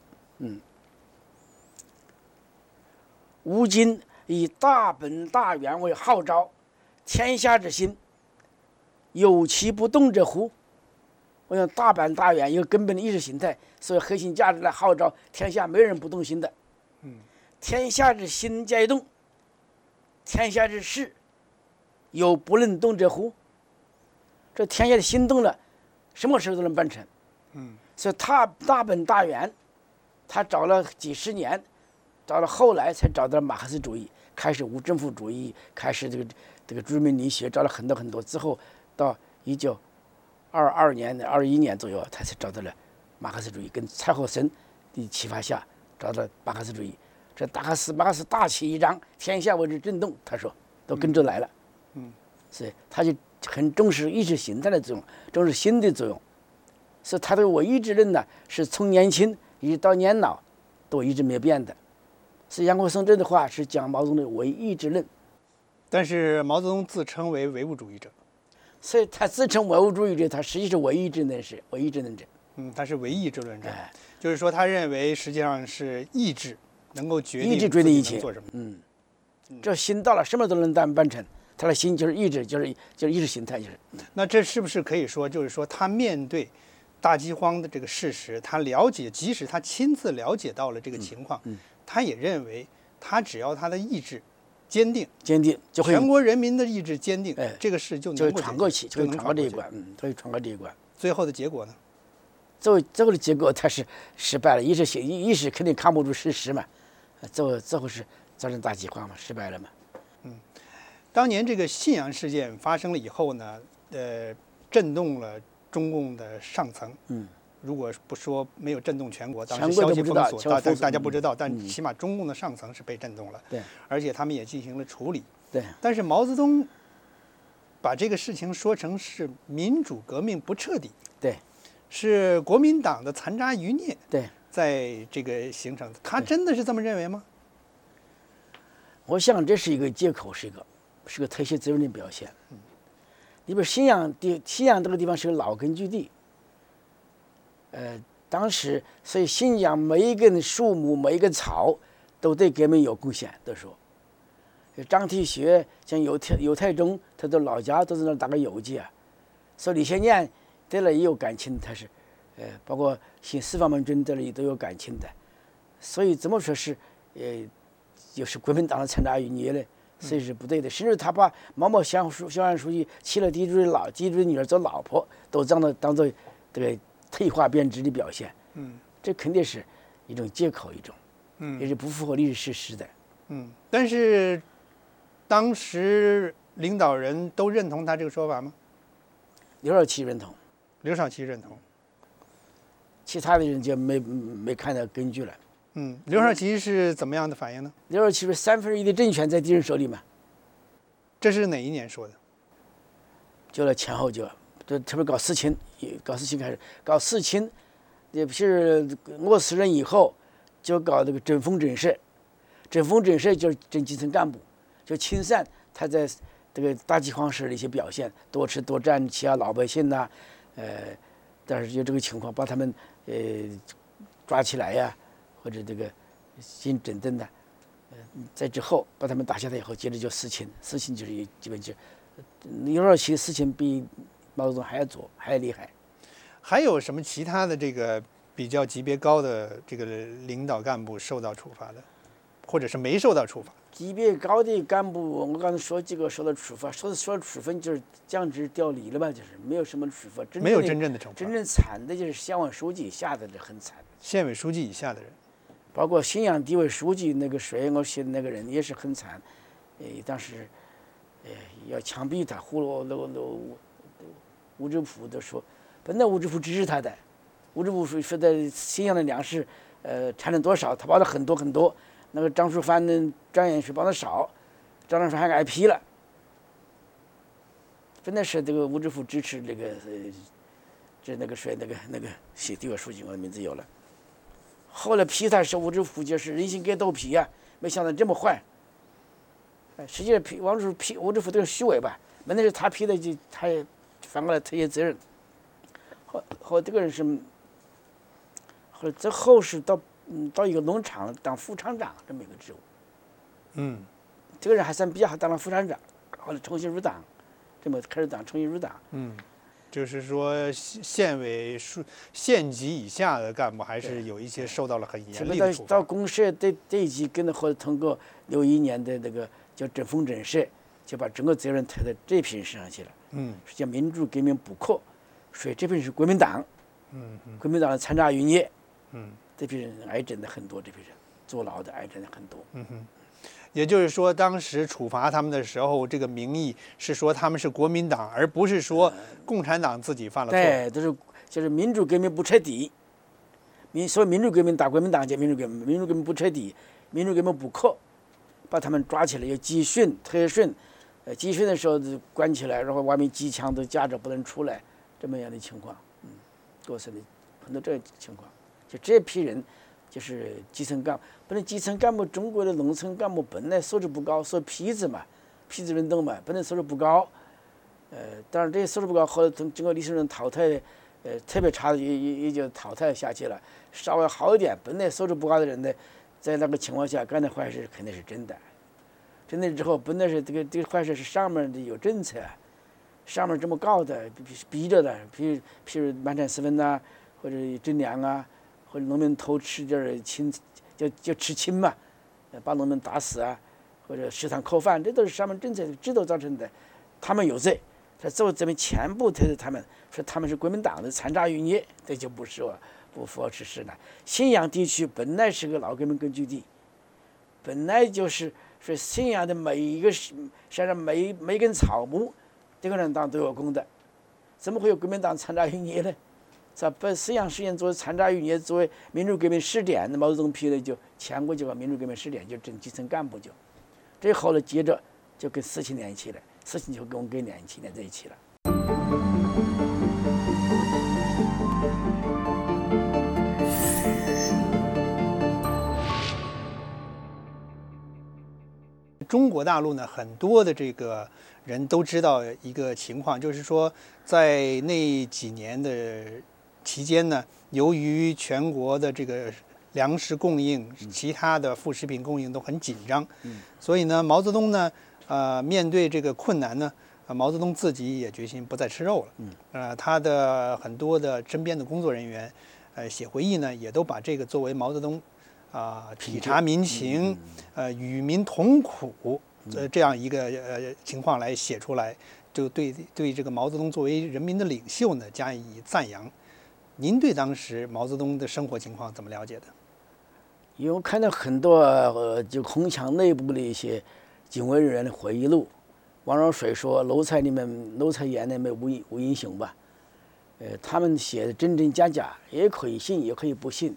吾今以大本大源为号召天下之心，有其不动者乎？我想大本大源一个根本的意识形态，所以核心价值来号召天下，没人不动心的。天下之心皆动，天下之事有不能动者乎？这天下的心动了，什么事都能办成。所以他大本大源，他找了几十年，找到后来才找到马克思主义，开始无政府主义，开始这个朱明理学，找了很多之后，到1922年、21年左右，他才找到了马克思主义，跟蔡和森的启发下找到马克思主义。这马克思大旗一张，天下为之震动，他说都跟着来了。所以他就很重视意识形态的作用，重视心的作用。所以他的唯意志论呢，是从年轻一直到年老都一直没变的。所以杨国松这的话是讲毛泽东的唯意志论。 但是毛泽东自称为唯物主义者， 所以他自称唯物主义者，他实际是唯意志论者。 他是唯意志论者，就是说他认为实际上是意志能够决定意志决定一切做什么。 这心到了，什么都能办成。他的心就是意志，就是意识形态，就是。 那这是不是可以说，就是说他面对大饥荒的这个事实，他了解，即使他亲自了解到了这个情况，他也认为他只要他的意志坚定， 就会全国人民的意志坚定，这个事就能够传过去，就会能传过这一关，可以传过这一关。 最后的结果呢？ 最后的结果他是失败了，意识肯定扛不住事实嘛，最后是造成大饥荒嘛，失败了嘛。 当年这个信阳事件发生了以后呢，震动了中共的上层。如果不说没有震动全国，当时消息封锁，大家不知道，但起码中共的上层是被震动了。 对， 而且他们也进行了处理。 对， 但是毛泽东把这个事情说成是民主革命不彻底。 对， 是国民党的残渣余孽。 对， 在这个形成，他真的是这么认为吗？ 我想这是一个借口，是个推卸责任的表现。你比如信阳这个地方是个老根据地，当时所以信阳每一根树木、每一个草都对革命有贡献，都说。张体学像尤太忠，他的老家都在那打个游击啊。所以李先念对那也有感情，他是，包括新四方面军对那也都有感情的。所以怎么说是，就是国民党的残渣余孽呢？所以是不对的。甚至他把毛校长书记娶了地主的女儿做老婆，都当做这个退化变质的表现。这肯定是一种借口，也是不符合历史事实的。 但是当时领导人都认同他这个说法吗？ 刘少奇认同，其他的人就没看到根据了。 刘少奇是怎么样的反应呢？ 刘少奇是1/3的政权在敌人手里嘛。 这是哪一年说的？ 就了前后就特别搞四清开始搞四清，也不是饿死人以后就搞这个整风整社，就是整基层干部，就清算他在这个大饥荒时的一些表现，多吃多占欺压老百姓呐，但是有这个情况把他们抓起来呀，或者这个进行整顿的，在之后把他们打下来以后，接着就四清就是基本就刘少奇事情比毛泽东还要做还要厉害。 还有什么其他的这个比较级别高的这个领导干部受到处罚的，或者是没受到处罚？ 级别高的干部，我刚才说几个受到处罚，说处分就是降职调离了吧，就是没有什么处罚， 没有真正的惩罚。 真正惨的就是县委书记以下的很惨。 县委书记以下的人， 包括信阳地委书记那个谁，我写的那个人也是很惨。当时，要枪毙他，吴志普都说，本来吴志普支持他的，吴志普说的信阳的粮食，产量多少，他报的很多很多。那个张树藩呢，张延水报的少，张树藩还挨批了。本来是这个吴志普支持那个，那个谁，那个写地委书记，我的名字有了。后来批他是吴志普，就是人心该都批啊，没想到这么坏。实际上批吴志普都是虚伪吧，本来是他批的，就他也反过来推卸责任。后这个人是，后是到一个农场当副厂长这么一个职务。这个人还算比较好，当了副厂长，后来重新入党，这么开始重新入党。 就是说县级以下的干部还是有一些受到了很严厉的处罚。 到公社这一级，跟着后来通过61年的那个叫整风整社，就把整个责任推到这批人身上去了。是叫民主革命补课，所以这批人是国民党。国民党的残渣余孽。这批人挨整的很多，这批人坐牢的挨整的很多。 也就是说，当时处罚他们的时候，这个名义是说他们是国民党，而不是说共产党自己犯了错。 对，就是民主革命不彻底。所谓民主革命打国民党叫民主革命，民主革命不彻底，民主革命补课，把他们抓起来，有集训、特训，集训的时候就关起来，然后外面机枪都架着不能出来，这么样的情况。过程的很多这情况。就这批人，就是基层干部。本来基层干部，中国的农村干部本来素质不高，说坯子运动嘛，本来素质不高。当然这些素质不高，后来经过历史人淘汰，特别差的也就淘汰下去了。稍微好一点，本来素质不高的人呢，在那个情况下干的坏事肯定是真的。真的之后，本来是这个坏事是上面的有政策，上面这么告的，逼着的，譬如满产私分呐，或者征粮啊。或者农民偷吃点青，就吃青嘛，把农民打死啊，或者食堂扣饭，这都是上面政策制度造成的。他们有罪，他最后这边全部推着他们，说他们是国民党的残渣余孽，这就不符合事实了。信阳地区本来是个老革命根据地，本来就是说信阳的每一个山上每一根草木，这个人党都有功的，怎么会有国民党残渣余孽呢？把信阳实验作为残渣余孽，作为民主革命试点，毛泽东批的就全国就把民主革命试点就整基层干部就，这后来接着就跟事情联系起来，事情就跟我们跟联系在一起了。 中国大陆呢，很多的这个人都知道一个情况，就是说在那几年的期间呢，由于全国的这个粮食供应、其他的副食品供应都很紧张，所以呢，毛泽东呢，面对这个困难呢，毛泽东自己也决心不再吃肉了。他的很多的身边的工作人员，写回忆呢，也都把这个作为毛泽东体察民情，与民同苦，这样一个情况来写出来，就对这个毛泽东作为人民的领袖呢加以赞扬。您对当时毛泽东的生活情况怎么了解的？ 因为我看到很多就红墙内部的一些警卫人员的回忆录，王若水说楼菜园里面无英雄吧，他们写的真真假假，也可以信也可以不信。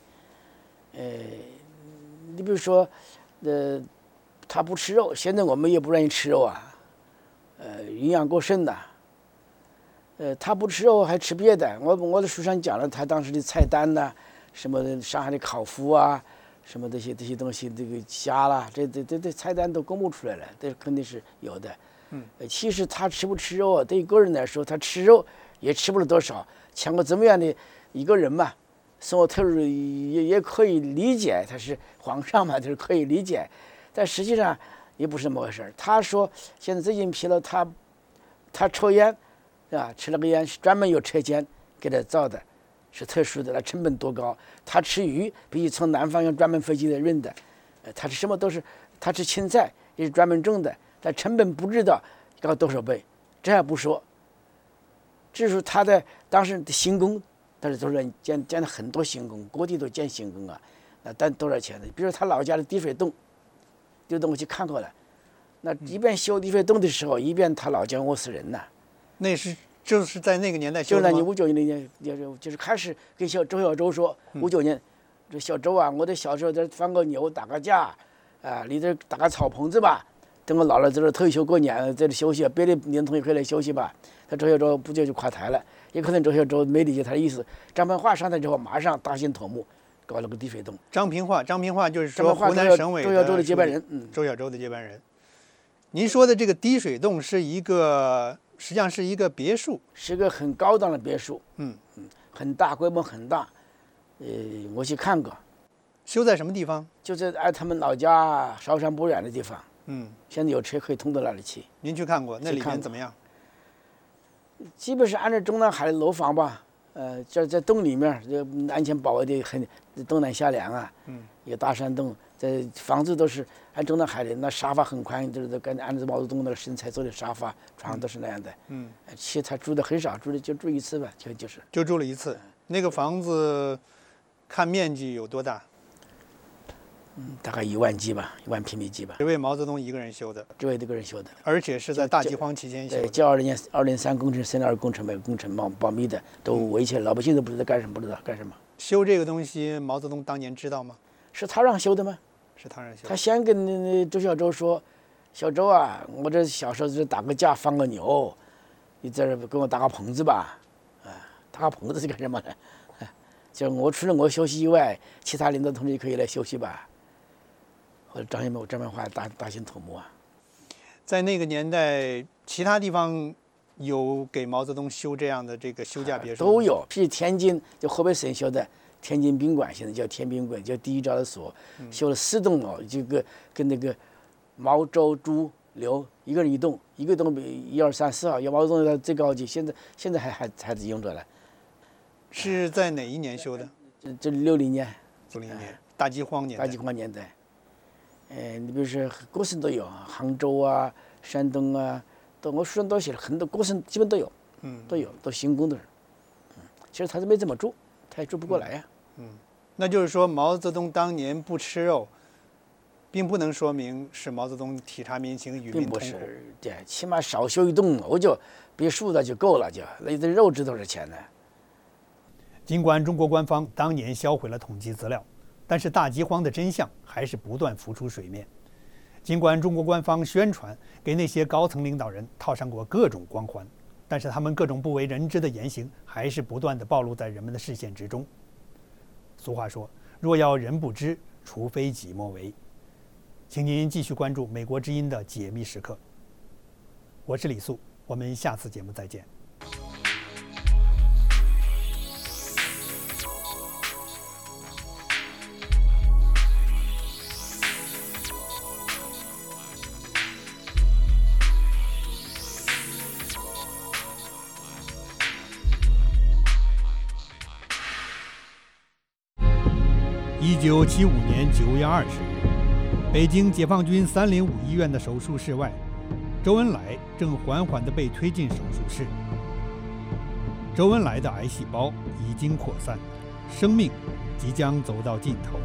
你比如说，他不吃肉，现在我们也不愿意吃肉啊，营养过剩的。他不吃肉还吃别的，我的书上讲了他当时的菜单呐，什么上海的烤麸啊，什么这些东西，这个虾啦，这菜单都公布出来了，这肯定是有的。其实他吃不吃肉，对于个人来说，他吃肉也吃不了多少，像我这么样的一个人嘛，生活投入也可以理解，他是皇上嘛，就是可以理解，但实际上也不是那么回事儿。他说现在最近批了他抽烟，是吧？吃了个烟是专门有车间给他造的， 是特殊的，它成本多高？他吃鱼必须从南方用专门飞机来运的，他吃什么都是，他吃青菜也是专门种的，但成本不知道高多少倍，这还不说。至于他的当时的行宫，但是都是建了很多行宫，各地都建行宫啊，但多少钱呢？比如他老家的滴水洞，我去看过了，那一边修滴水洞的时候，一边他老家饿死人呐。 那就是在那个年代修的吗？ 就是你59年就是开始跟周小舟说，59年，这小周啊，我的小时候在放个牛打个架，啊，你这打个草棚子吧，等我老了在这退休过年，在这休息，别的年同学可以来休息吧。他周小舟不久就垮台了，也可能周小舟没理解他的意思。张平化上台之后，马上大兴土木，搞了个滴水洞。 张平化就是说湖南省委周小舟的接班人， 周小舟的接班人。您说的这个滴水洞是实际上是一个别墅， 是个很高档的别墅，很大，规模很大，我去看过。 修在什么地方？ 就在挨他们老家韶山不远的地方，现在有车可以通到那里去。 您去看过？那里面怎么样？ 基本是按照中南海的楼房吧，在洞里面，这安全保卫的很，东南下梁啊，有大山洞，这房子都是按中南海的，那沙发很宽，就是跟按照毛泽东那个身材做的沙发，床都是那样的。其实他住的很少，就住一次吧，就住了一次。那个房子看面积有多大？ 大概1万几吧，1万平米几吧。 这位毛泽东一个人修的， 这位一个人修的， 而且是在大饥荒期间修的。 对，叫203工程、302工程、每个工程保密的，都围起来，老百姓都不知道干什么，不知道干什么。 修这个东西，毛泽东当年知道吗？ 是他让修的吗？ 是他让修的。 他先跟周小舟说：“小周啊，我这小时候就打个架放个牛，你在这给我搭个棚子吧。”搭个棚子是干什么的？就我除了我休息以外，其他领导同志可以来休息吧。或者张平化大兴土木啊。 在那个年代，其他地方有给毛泽东修这样的这个休假别墅都有，譬如天津，就河北省修的天津宾馆，现在叫天宾馆，叫第一招的所，修了4栋楼，这个跟那个毛周朱刘一个人一栋，一个栋1、2、3、4号，毛泽东的最高级，现在还是用着了。 是在哪一年修的？ 这60年。 60年，大饥荒年代。 大饥荒年代。你比如说各省都有，杭州啊、山东啊，我书上都写了很多，各省基本都有，都有，都行宫的人。其实他是没怎么住，他也住不过来呀。 那就是说，毛泽东当年不吃肉，并不能说明是毛泽东体察民情、与民同苦。 并不是，对，起码少修一栋楼就别墅的就够了，就那这肉值多少钱呢？ 尽管中国官方当年销毁了统计资料，但是大饥荒的真相还是不断浮出水面。尽管中国官方宣传给那些高层领导人套上过各种光环，但是他们各种不为人知的言行还是不断地暴露在人们的视线之中。俗话说，若要人不知，除非己莫为。请您继续关注美国之音的解密时刻。我是李素，我们下次节目再见。1975年9月20日，北京解放军305医院的手术室外，周恩来正缓缓地被推进手术室。周恩来的癌细胞已经扩散，生命即将走到尽头。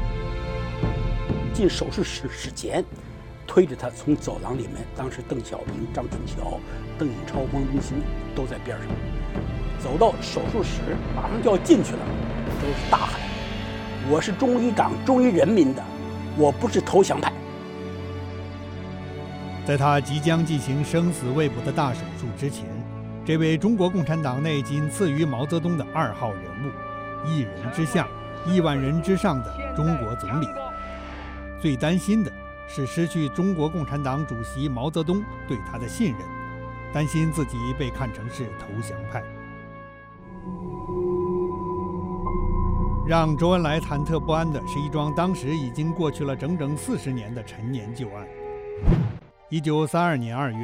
进手术室之前，推着他从走廊里面，当时邓小平、张春桥、邓颖超、汪东兴都在边上，走到手术室，马上就要进去了，都是大喊：“我是忠于党、忠于人民的，我不是投降派。” 在他即将进行生死未卜的大手术之前，这位中国共产党内仅次于毛泽东的2号人物，1人之下、1万人之上的中国总理，最担心的是失去中国共产党主席毛泽东对他的信任，担心自己被看成是投降派。让周恩来忐忑不安的是一桩当时已经过去了整整40年的陈年旧案。1932年2月，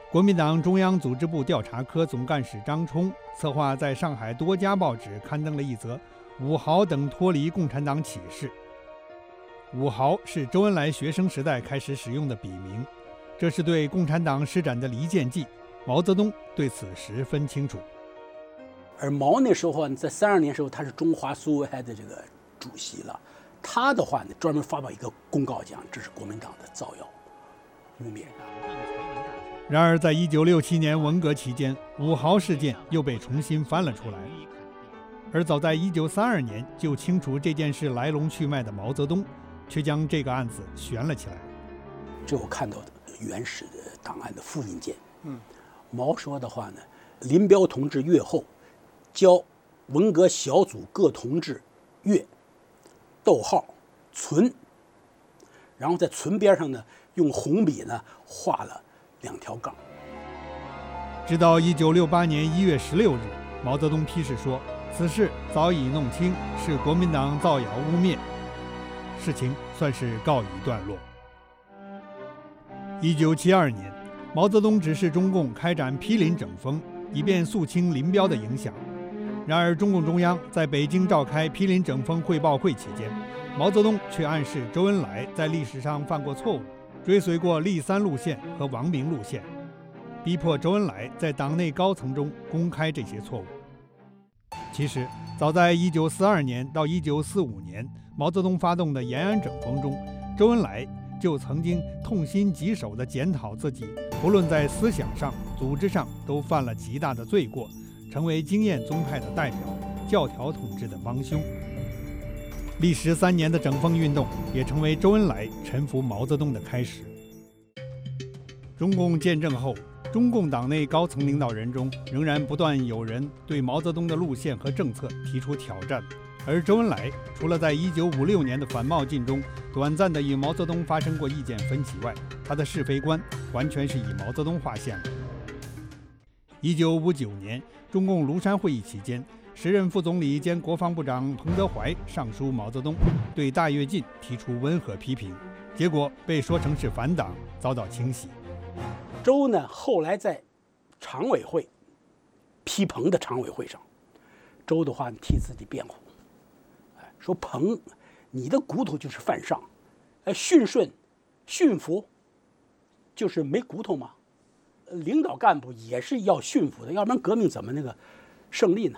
国民党中央组织部调查科总干事张冲策划在上海多家报纸刊登了一则武豪等脱离共产党启事。武豪是周恩来学生时代开始使用的笔名，这是对共产党施展的离间计，毛泽东对此十分清楚。 而毛那时候在32年时候，他是中华苏维埃的这个主席了，他的话呢，专门发表一个公告讲，这是国民党的造谣污蔑。 然而，在1967年文革期间，武豪事件又被重新翻了出来。而早在1932年就清楚这件事来龙去脉的毛泽东，却将这个案子悬了起来。 这我看到的原始的档案的复印件。毛说的话呢，林彪同志阅后，交文革小组各同志阅，逗号存，然后在存边上呢，用红笔呢画了2条杠。 直到1968年1月16日，毛泽东批示说，此事早已弄清，是国民党造谣污蔑，事情算是告一段落。1972年，毛泽东指示中共开展批林整风，以便肃清林彪的影响。然而，中共中央在北京召开批林整风汇报会期间，毛泽东却暗示周恩来在历史上犯过错误，追随过立三路线和王明路线，逼迫周恩来在党内高层中公开这些错误。其实，早在1942年到1945年，毛泽东发动的延安整风中，周恩来就曾经痛心疾首地检讨自己，不论在思想上、组织上都犯了极大的罪过，成为经验宗派的代表，教条统治的帮凶。历时3年的整风运动也成为周恩来臣服毛泽东的开始。中共建政后，中共党内高层领导人中仍然不断有人对毛泽东的路线和政策提出挑战，而周恩来除了在1956年的反冒进中短暂地与毛泽东发生过意见分歧外，他的是非观完全是以毛泽东划线了。1959年，中共庐山会议期间，时任副总理兼国防部长彭德怀上书毛泽东，对大跃进提出温和批评，结果被说成是反党，遭到清洗。 周呢，后来在常委会批彭的常委会上，周的话替自己辩护，说彭，你的骨头就是犯上，驯顺、驯服，就是没骨头嘛。领导干部也是要驯服的，要不然革命怎么那个胜利呢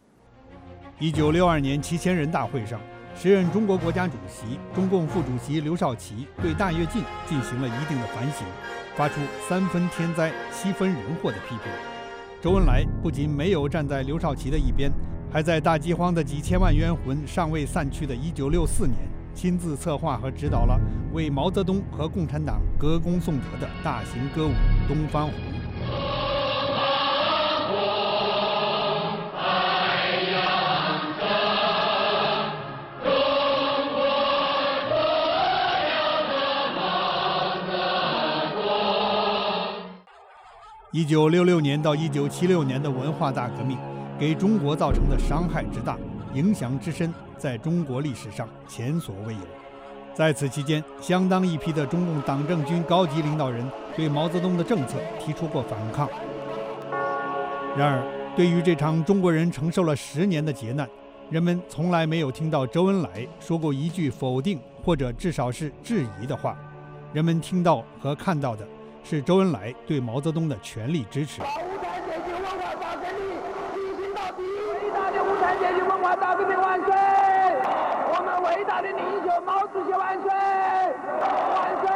？1962年7千人大会上，时任中国国家主席、中共副主席刘少奇对大跃进进行了一定的反省，发出3分天灾7分人祸的批评。周恩来不仅没有站在刘少奇的一边，还在大饥荒的几千万冤魂尚未散去的1964年，亲自策划和指导了为毛泽东和共产党歌功颂德的大型歌舞《东方红》。1966年到1976年的文化大革命，给中国造成的伤害之大，影响之深，在中国历史上前所未有。在此期间，相当一批的中共党政军高级领导人对毛泽东的政策提出过反抗。然而，对于这场中国人承受了10年的劫难，人们从来没有听到周恩来说过一句否定或者至少是质疑的话。人们听到和看到的是周恩来对毛泽东的全力支持。 无产阶级文化大胜利，进行到底！伟大的无产阶级文化大革命万岁！我们伟大的领袖毛主席万岁！万岁！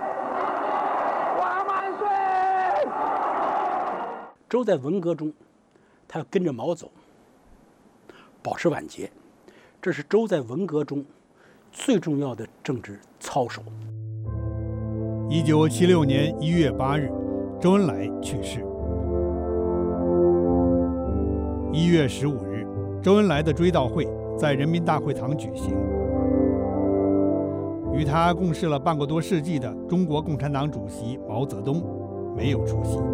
万岁！ 周在文革中，他要跟着毛走，保持晚节，这是周在文革中最重要的政治操守。 1976年1月8日，周恩来去世。1月15日，周恩来的追悼会在人民大会堂举行。与他共事了半个多世纪的中国共产党主席毛泽东没有出席。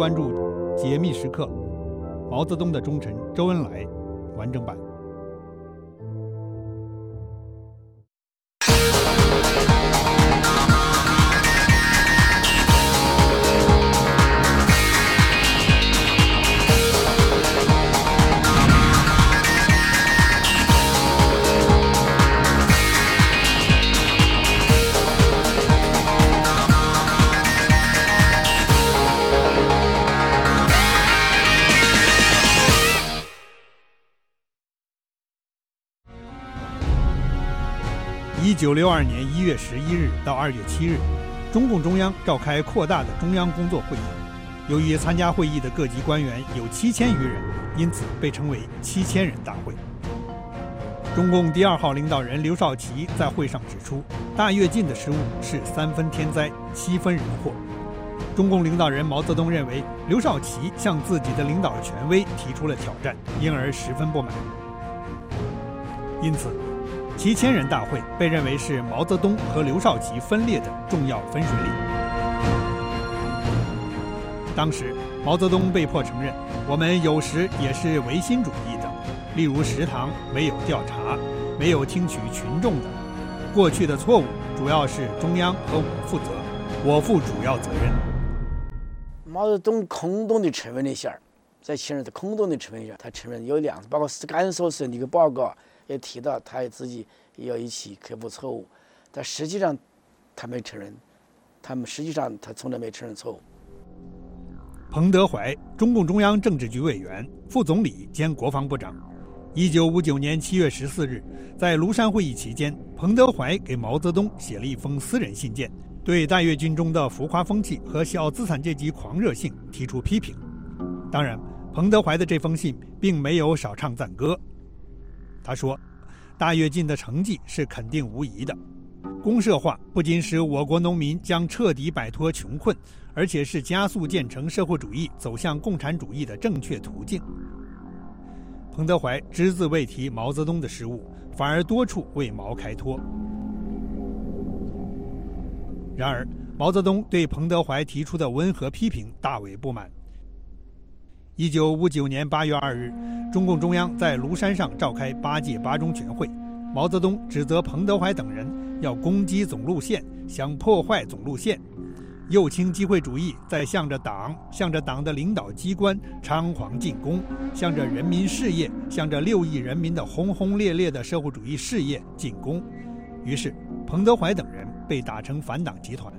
关注解密时刻，毛泽东的忠臣周恩来完整版。1962年1月11日到2月7日，中共中央召开扩大的中央工作会议。由于参加会议的各级官员有7000余人，因此被称为7000人大会。中共第2号领导人刘少奇在会上指出，大跃进的失误是3分天灾7分人祸。中共领导人毛泽东认为刘少奇向自己的领导权威提出了挑战，因而十分不满。因此7000人大会被认为是毛泽东和刘少奇分裂的重要分水岭。当时毛泽东被迫承认，我们有时也是唯心主义的，例如食堂没有调查，没有听取群众的，过去的错误主要是中央和我负责，我负主要责任。 毛泽东空洞的承认了一下，在7000人的空洞的承认一下，他承认有2次，包括甘肃省的一个报告也提到他也自己也要一起克服错误，但实际上他没承认，他从来没承认错误。 彭德怀，中共中央政治局委员、副总理兼国防部长。1959年7月14日，在庐山会议期间，彭德怀给毛泽东写了一封私人信件，对大跃进中的浮夸风气和小资产阶级狂热性提出批评。当然，彭德怀的这封信并没有少唱赞歌。他说，大跃进的成绩是肯定无疑的，公社化不仅使我国农民将彻底摆脱穷困，而且是加速建成社会主义走向共产主义的正确途径。彭德怀只字未提毛泽东的失误，反而多处为毛开脱。然而毛泽东对彭德怀提出的温和批评大为不满。1959年8月2日，中共中央在庐山上召开8届八中全会，毛泽东指责彭德怀等人要攻击总路线，想破坏总路线，右倾机会主义在向着党的领导机关猖狂进攻，向着人民事业，向着6亿人民的轰轰烈烈的社会主义事业进攻。于是彭德怀等人被打成反党集团。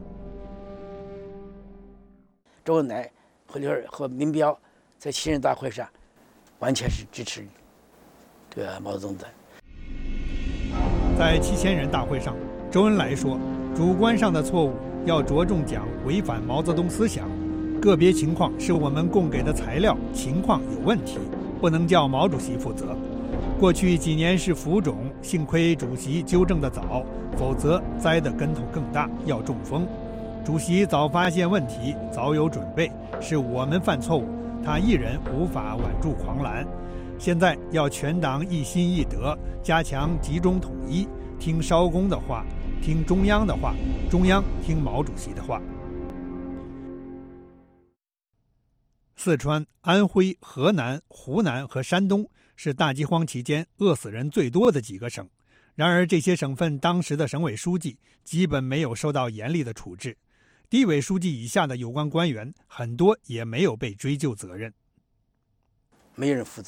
周恩来和林彪在7000人大会上完全是支持这个毛泽东的。 在7000人大会上，周恩来说，主观上的错误要着重讲违反毛泽东思想，个别情况是我们供给的材料情况有问题，不能叫毛主席负责。过去几年是浮肿，幸亏主席纠正得早，否则栽的跟头更大，要中风。主席早发现问题，早有准备，是我们犯错误，他一人无法挽住狂澜。现在要全党一心一德，加强集中统一，听艄公的话，听中央的话，中央听毛主席的话。四川、安徽、河南、湖南和山东是大饥荒期间饿死人最多的几个省，然而这些省份当时的省委书记基本没有受到严厉的处置，地委书记以下的有关官员很多也没有被追究责任。 没人负责。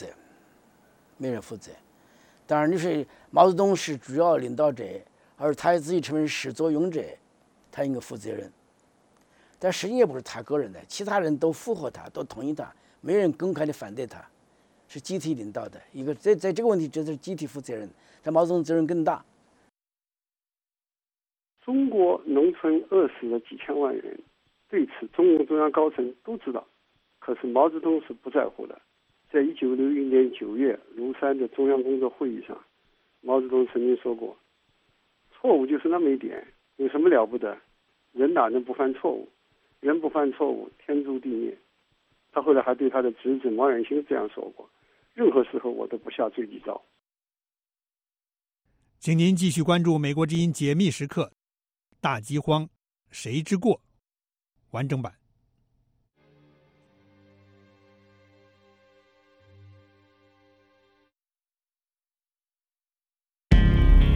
当然就是毛泽东是主要领导者，而他自己成为始作俑者，他应该负责任。但实际也不是他个人的，其他人都附和他，都同意他，没人公开的反对他，是集体领导的一个。在这个问题，这是集体负责任，但毛泽东责任更大。 中国农村饿死了几千万人，对此中共中央高层都知道，可是毛泽东是不在乎的。在1961年9月庐山的中央工作会议上，毛泽东曾经说过，错误就是那么一点，有什么了不得，人哪能不犯错误，人不犯错误天诛地灭。他后来还对他的侄子毛远新这样说过，任何时候我都不下追击招。 请您继续关注美国之音解密时刻，大饥荒谁之过完整版。